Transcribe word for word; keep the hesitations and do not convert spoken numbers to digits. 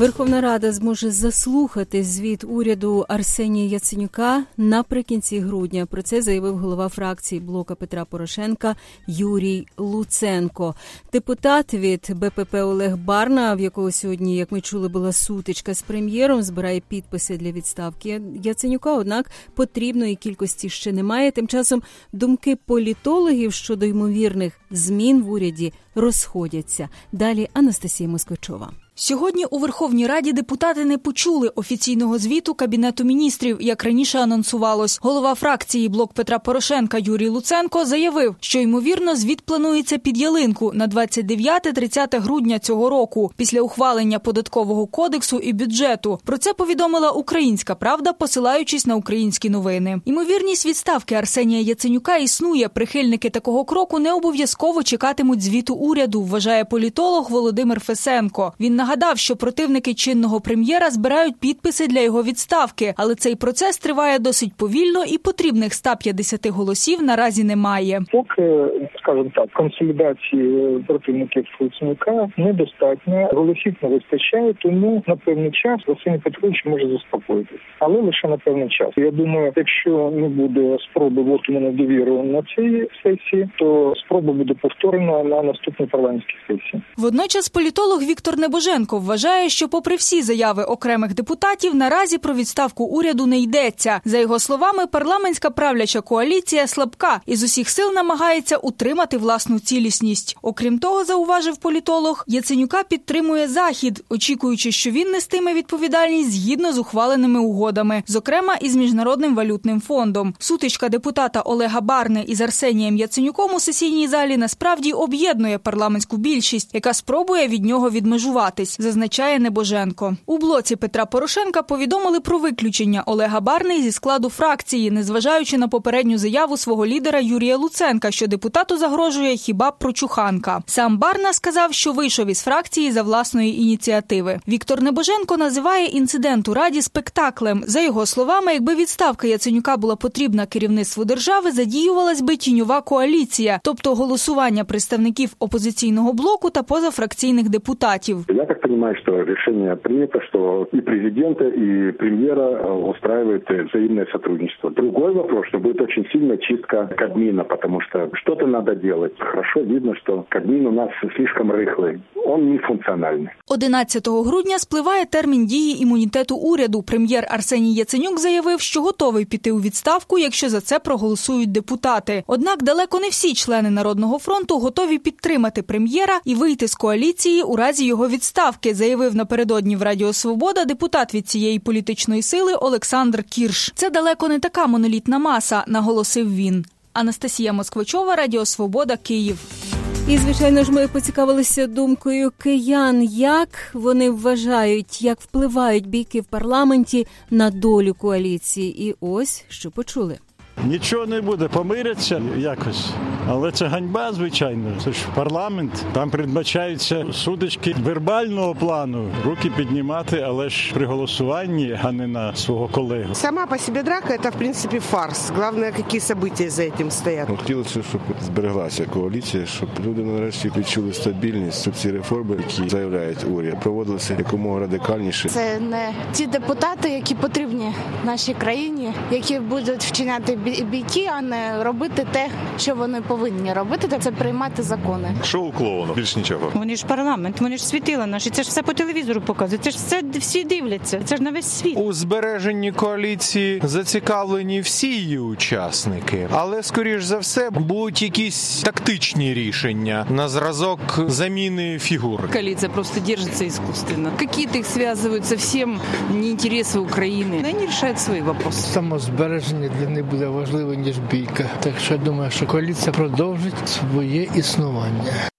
Верховна Рада зможе заслухати звіт уряду Арсенія Яценюка наприкінці грудня. Про це заявив голова фракції блока Петра Порошенка Юрій Луценко. Депутат від БПП Олег Барна, в якого сьогодні, як ми чули, була сутичка з прем'єром, збирає підписи для відставки Яценюка, однак потрібної кількості ще немає. Тим часом думки політологів щодо ймовірних змін в уряді розходяться. Далі Анастасія Москвичова. Сьогодні у Верховній Раді депутати не почули офіційного звіту Кабінету міністрів, як раніше анонсувалось. Голова фракції «Блок Петра Порошенка» Юрій Луценко заявив, що, ймовірно, звіт планується під ялинку на двадцять дев'яте - тридцяте грудня цього року, після ухвалення Податкового кодексу і бюджету. Про це повідомила «Українська правда», посилаючись на українські новини. Ймовірність відставки Арсенія Яценюка існує. Прихильники такого кроку не обов'язково чекатимуть звіту уряду, вважає політолог Володимир Фесенко. Він нагадав, що противники чинного прем'єра збирають підписи для його відставки, але цей процес триває досить повільно і потрібних ста п'ятдесяти голосів наразі немає. Поки, скажімо так, консолідації противників Яценюка недостатньо, голосів не вистачає, тому на певний час Арсеній Петрович може заспокоїтися. Але лише на певний час. Я думаю, якщо не буде спроби воту на недовіру на цій сесії, то спроба буде повторена на наступній парламентській сесії. Водночас політолог Віктор Небоженко вважає, що попри всі заяви окремих депутатів, наразі про відставку уряду не йдеться. За його словами, парламентська правляча коаліція слабка і з усіх сил намагається утримати власну цілісність. Окрім того, зауважив політолог, Яценюка підтримує Захід, очікуючи, що він нестиме відповідальність згідно з ухваленими угодами, зокрема із Міжнародним валютним фондом. Сутичка депутата Олега Барни із Арсенієм Яценюком у сесійній залі насправді об'єднує парламентську більшість, яка спробує від нього відмежуватись, зазначає Небоженко. У блоці Петра Порошенка повідомили про виключення Олега Барни зі складу фракції, незважаючи на попередню заяву свого лідера Юрія Луценка, що депутату загрожує хіба прочуханка. Сам Барна сказав, що вийшов із фракції за власної ініціативи. Віктор Небоженко називає інцидент у Раді спектаклем. За його словами, якби відставка Яценюка була потрібна керівництву держави, задіювалась би тіньова коаліція, тобто голосування представників опозиційного блоку та позафракційних депутатів. Я так понимаю, что решение принято, что и президента, и премьера устраивает взаимное сотрудничество. Другой вопрос, что будет очень сильная чистка Кабмина, потому что что-то надо делать. Хорошо видно, что Кабмин у нас слишком рыхлый. Он не функціональний. одинадцятого грудня спливає термін дії імунітету уряду. Прем'єр Арсеній Яценюк заявив, що готовий піти у відставку, якщо за це проголосують депутати. Однак далеко не всі члени Народного фронту готові підтримати прем'єра і вийти з коаліції у разі його відставки, заявив напередодні в Радіо Свобода депутат від цієї політичної сили Олександр Кірш. Це далеко не така монолітна маса, наголосив він. Анастасія Москвичова, Радіо Свобода, Київ. І, звичайно ж, ми поцікавилися думкою киян, як вони вважають, як впливають бійки в парламенті на долю коаліції. І ось, що почули. Нічого не буде, помиряться якось. Але це ганьба, звичайно. Це ж парламент. Там передбачаються сутички вербального плану. Руки піднімати, але ж при голосуванні, а не на свого колегу. Сама по собі драка – це, в принципі, фарс. Головне, які события за цим стоять. Хотілося, щоб збереглася коаліція, щоб люди нарешті відчули стабільність, щоб ці реформи, які заявляють уряд, проводилися якомога радикальніше. Це не ті депутати, які потрібні нашій країні, які будуть вчиняти бійки, а не робити те, що вони повинні робити, це приймати закони. Шоу клоуну, більш нічого. Вони ж парламент, вони ж світила наші, це ж все по телевізору показують, це ж все всі дивляться, це ж на весь світ. У збереженні коаліції зацікавлені всі її учасники, але, скоріш за все, будуть якісь тактичні рішення на зразок заміни фігур. Коаліція просто держиться іскусственно. Какие-то їх зв'язують зовсім не інтереси України. Вони вирішують свої питання. Самозбереження для них буде важливо, ніж бійка. Так що я думаю, що коаліція продовжить своє існування.